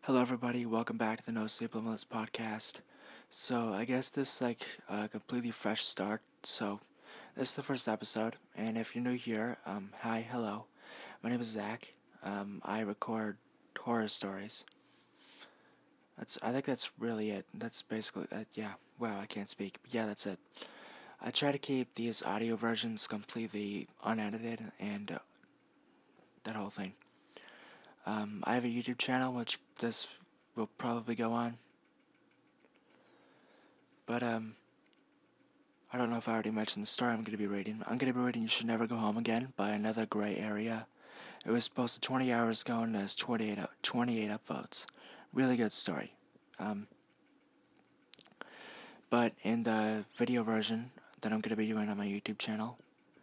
Hello, everybody. Welcome back to the No Sleep Limitless podcast. So, I guess this is like a completely fresh start. So, this is the first episode, and if you're new here, hi, hello. My name is Zach. I record horror stories. I think that's really it. That's basically it. Yeah. Wow, I can't speak. But yeah, that's it. I try to keep these audio versions completely unedited and that whole thing. I have a YouTube channel, which this will probably go on. But, I don't know if I already mentioned the story I'm going to be reading. I'm going to be reading You Should Never Go Home Again by Another Gray Area. It was posted 20 hours ago and has 28 upvotes. Really good story. But in the video version that I'm going to be doing on my YouTube channel,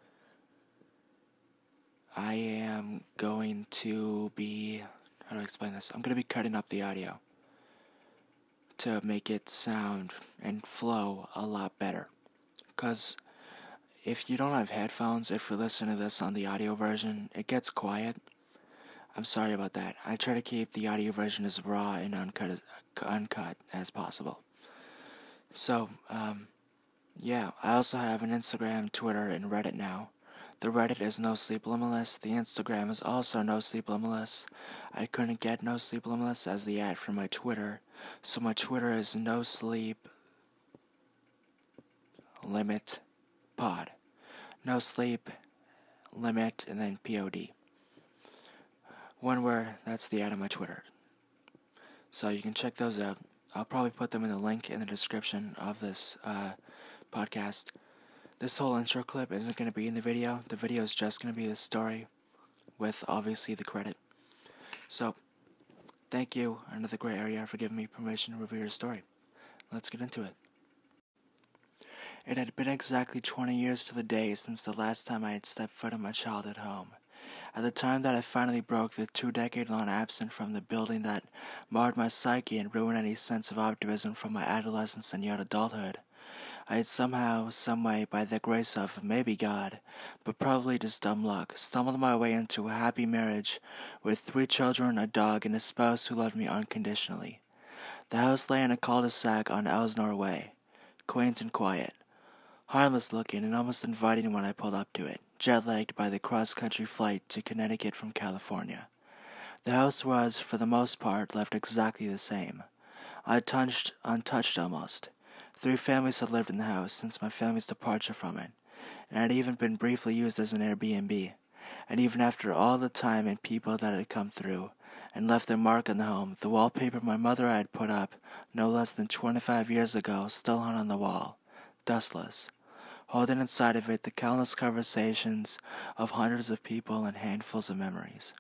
I am going to be... How do I explain this? I'm going to be cutting up the audio to make it sound and flow a lot better. Because if you don't have headphones, if you're listening to this on the audio version, it gets quiet. I'm sorry about that. I try to keep the audio version as raw and uncut as possible. So, yeah, I also have an Instagram, Twitter, and Reddit now. The Reddit is No Sleep Limitless. The Instagram is also No Sleep Limitless. I couldn't get No Sleep Limitless as the ad for my Twitter, so my Twitter is No Sleep Limit Pod. No Sleep Limit and then POD. One word, that's the ad on my Twitter. So you can check those out. I'll probably put them in the link in the description of this podcast. This whole intro clip isn't going to be in the video. The video is just going to be the story with obviously the credit. So, thank you, Another Gray Area, for giving me permission to review your story. Let's get into it. It had been exactly 20 years to the day since the last time I had stepped foot in my childhood home. At the time that I finally broke the 2-decade-long absence from the building that marred my psyche and ruined any sense of optimism from my adolescence and young adulthood, I had somehow, someway, by the grace of maybe God, but probably just dumb luck, stumbled my way into a happy marriage with 3 children, a dog, and a spouse who loved me unconditionally. The house lay in a cul-de-sac on Elsnore Way, quaint and quiet, harmless looking and almost inviting when I pulled up to it, jet-lagged by the cross-country flight to Connecticut from California. The house was, for the most part, left exactly the same, untouched almost. 3 families had lived in the house since my family's departure from it, and had even been briefly used as an Airbnb. And even after all the time and people that had come through and left their mark on the home, the wallpaper my mother had put up no less than 25 years ago still hung on the wall, dustless, holding inside of it the countless conversations of hundreds of people and handfuls of memories.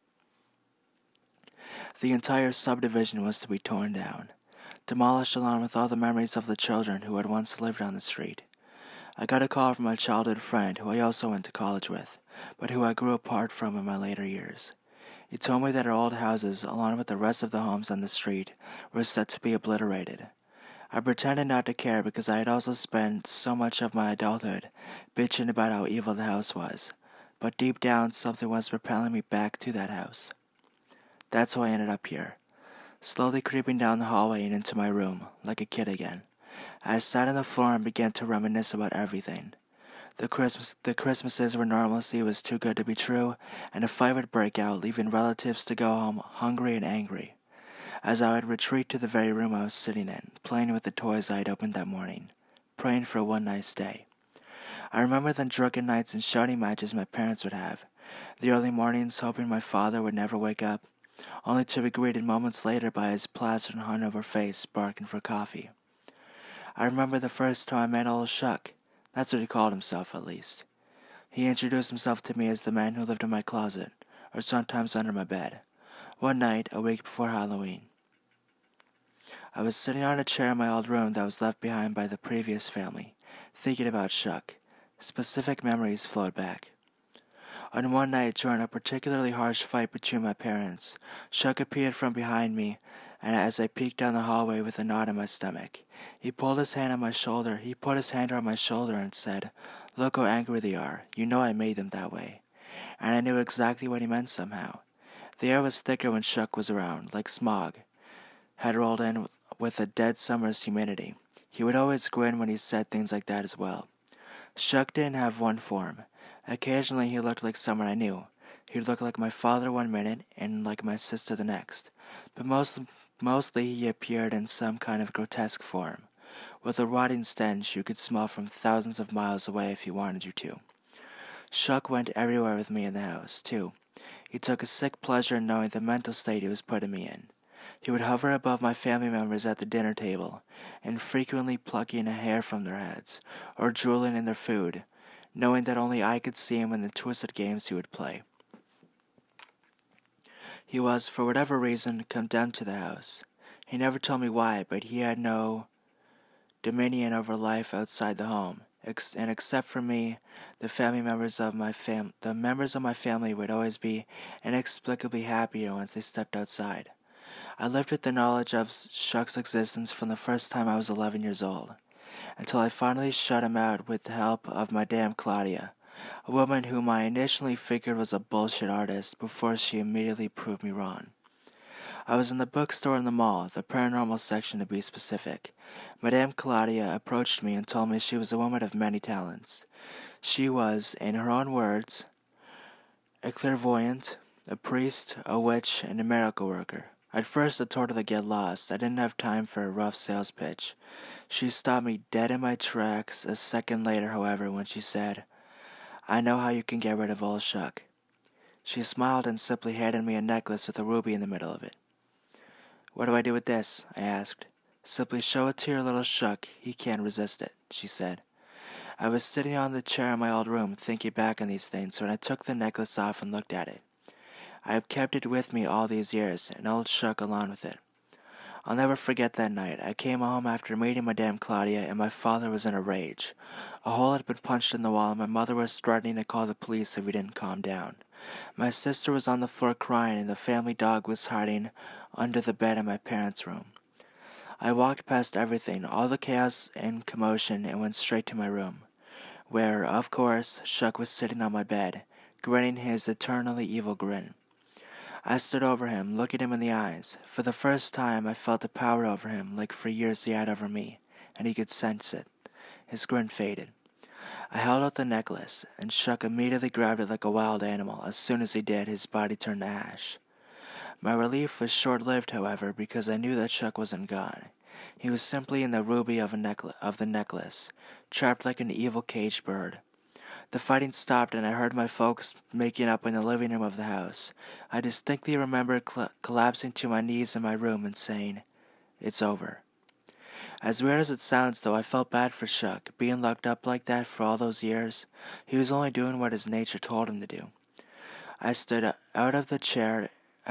The entire subdivision was to be torn down, demolished along with all the memories of the children who had once lived on the street. I got a call from my childhood friend who I also went to college with, but who I grew apart from in my later years. He told me that our old houses, along with the rest of the homes on the street, were set to be obliterated. I pretended not to care because I had also spent so much of my adulthood bitching about how evil the house was, but deep down something was propelling me back to that house. That's how I ended up here, slowly creeping down the hallway and into my room, like a kid again. I sat on the floor and began to reminisce about everything. The Christmases where normalcy was too good to be true, and a fight would break out, leaving relatives to go home hungry and angry. As I would retreat to the very room I was sitting in, playing with the toys I had opened that morning, praying for one nice day. I remember the drunken nights and shouting matches my parents would have, the early mornings hoping my father would never wake up, only to be greeted moments later by his placid and hungover face barking for coffee. I remember the first time I met old Shuck. That's what he called himself, at least. He introduced himself to me as the man who lived in my closet, or sometimes under my bed. One night, a week before Halloween, I was sitting on a chair in my old room that was left behind by the previous family, thinking about Shuck. Specific memories flowed back. On one night, during a particularly harsh fight between my parents, Shuck appeared from behind me, and as I peeked down the hallway with a knot in my stomach, he put his hand on my shoulder and said, "Look how angry they are. You know I made them that way." And I knew exactly what he meant somehow. The air was thicker when Shuck was around, like smog, had rolled in with a dead summer's humidity. He would always grin when he said things like that as well. Shuck didn't have one form. Occasionally he looked like someone I knew. He'd look like my father one minute and like my sister the next. But mostly he appeared in some kind of grotesque form, with a rotting stench you could smell from thousands of miles away if you wanted you to. Shuck went everywhere with me in the house, too. He took a sick pleasure in knowing the mental state he was putting me in. He would hover above my family members at the dinner table, and frequently plucking a hair from their heads, or drooling in their food, knowing that only I could see him in the twisted games he would play. He was, for whatever reason, condemned to the house. He never told me why, but he had no dominion over life outside the home, and except for me, the members of my family would always be inexplicably happier once they stepped outside. I lived with the knowledge of Shuck's existence from the first time I was 11 years old, until I finally shut him out with the help of Madame Claudia, a woman whom I initially figured was a bullshit artist before she immediately proved me wrong. I was in the bookstore in the mall, the paranormal section to be specific. Madame Claudia approached me and told me she was a woman of many talents. She was, in her own words, a clairvoyant, a priest, a witch, and a miracle worker. At first I told her to get lost. I didn't have time for a rough sales pitch. She stopped me dead in my tracks a second later, however, when she said, "I know how you can get rid of old Shuck." She smiled and simply handed me a necklace with a ruby in the middle of it. "What do I do with this?" I asked. "Simply show it to your little Shuck. He can't resist it," she said. I was sitting on the chair in my old room thinking back on these things when I took the necklace off and looked at it. I have kept it with me all these years, and old Shuck along with it. I'll never forget that night. I came home after meeting Madame Claudia, and my father was in a rage. A hole had been punched in the wall, and my mother was threatening to call the police if we didn't calm down. My sister was on the floor crying, and the family dog was hiding under the bed in my parents' room. I walked past everything, all the chaos and commotion, and went straight to my room, where, of course, Shuck was sitting on my bed, grinning his eternally evil grin. I stood over him, looking him in the eyes. For the first time, I felt a power over him, like for years he had over me, and he could sense it. His grin faded. I held out the necklace, and Shuck immediately grabbed it like a wild animal. As soon as he did, his body turned to ash. My relief was short-lived, however, because I knew that Shuck wasn't gone. He was simply in the ruby of the necklace, trapped like an evil caged bird. The fighting stopped, and I heard my folks making up in the living room of the house. I distinctly remember collapsing to my knees in my room and saying, "It's over." As weird as it sounds, though, I felt bad for Shuck, being locked up like that for all those years. He was only doing what his nature told him to do. I stood out of the chair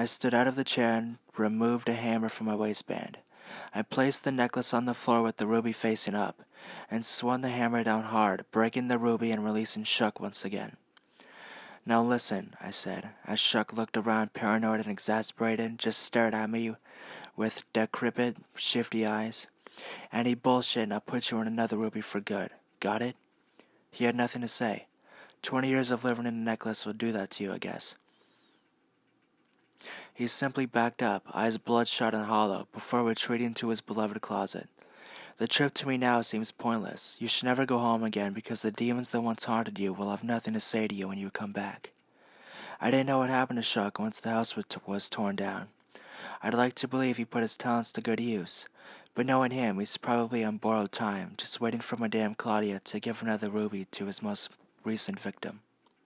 and removed a hammer from my waistband. I placed the necklace on the floor with the ruby facing up, and swung the hammer down hard, breaking the ruby and releasing Shuck once again. "Now listen," I said, as Shuck looked around paranoid and exasperated, just stared at me with decrepit, shifty eyes. "Any bullshit and I'll put you in another ruby for good. Got it?" He had nothing to say. 20 years of living in a necklace will do that to you, I guess. He simply backed up, eyes bloodshot and hollow, before retreating to his beloved closet. "The trip to me now seems pointless. You should never go home again because the demons that once haunted you will have nothing to say to you when you come back." I didn't know what happened to Shuck once the house was torn down. I'd like to believe he put his talents to good use, but knowing him, he's probably on borrowed time, just waiting for Madame Claudia to give another ruby to his most recent victim.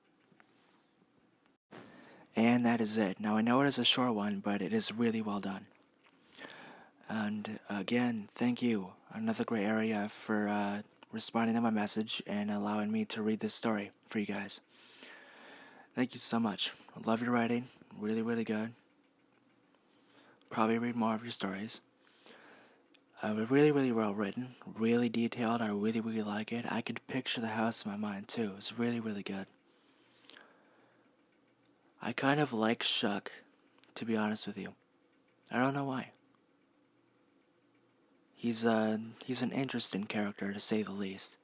And that is it. Now, I know it is a short one, but it is really well done. And again, thank you, another great area, for responding to my message and allowing me to read this story for you guys. Thank you so much. I love your writing. Really, really good. Probably read more of your stories. Really, really well written. Really detailed. I really, really like it. I could picture the house in my mind, too. It's really, really good. I kind of like Shuck, to be honest with you. I don't know why. He's an interesting character, to say the least.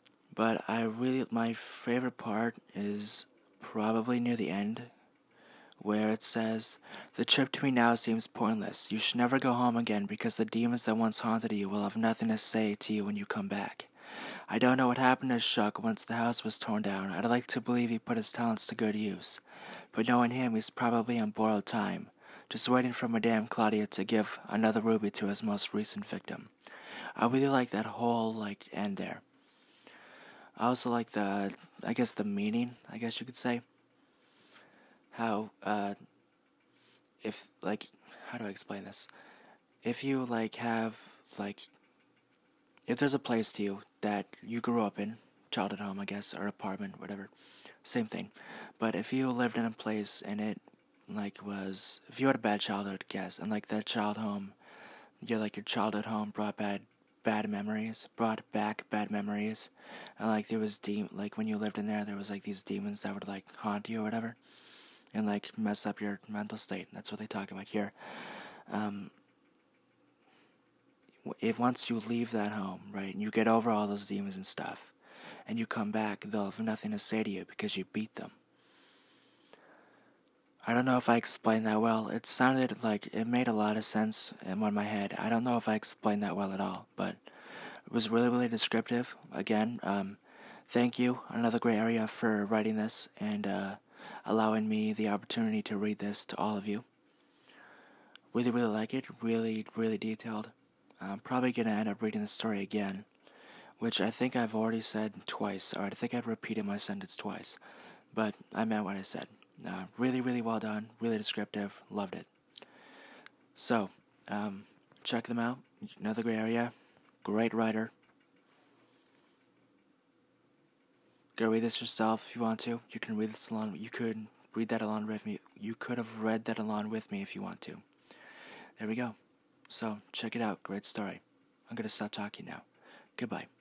But my favorite part is probably near the end, where it says, "The trip to me now seems pointless. You should never go home again because the demons that once haunted you will have nothing to say to you when you come back. I don't know what happened to Shuck once the house was torn down. I'd like to believe he put his talents to good use. But knowing him, he's probably on borrowed time, just waiting for Madame Claudia to give another ruby to his most recent victim." I really like that whole, end there. I also like the meaning, I guess you could say. How, how do I explain this? If you, if there's a place to you that you grew up in, childhood home, I guess, or apartment, whatever, same thing. But if you lived in a place and it, if you had a bad childhood, guess, and, that your childhood home brought back bad memories, and, there was when you lived in there was, these demons that would, haunt you or whatever, and, mess up your mental state. That's what they talk about here. If once you leave that home, right, and you get over all those demons and stuff, and you come back, they'll have nothing to say to you because you beat them. I don't know if I explained that well. It sounded like it made a lot of sense in my head. I don't know if I explained that well at all, but it was really, really descriptive. Again, thank you, Another Gray Area, for writing this and allowing me the opportunity to read this to all of you. Really, really like it. Really, really detailed. I'm probably going to end up reading the story again, which I think I've already said twice, or I think I've repeated my sentence twice, but I meant what I said. Really, really well done, really descriptive, loved it. So, check them out. Another Gray Area, great writer. Go read this yourself if you want to. You can read this along. You could read that along with me. You could have read that along with me if you want to. There we go. So, check it out. Great story. I'm going to stop talking now. Goodbye.